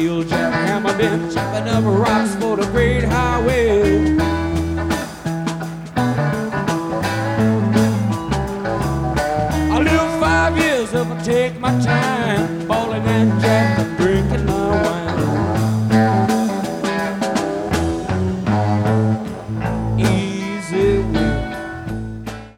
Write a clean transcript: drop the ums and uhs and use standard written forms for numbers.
steel jackhammer been chopping up rocks for the great highway. I'll live 5 years if I take my time, balling that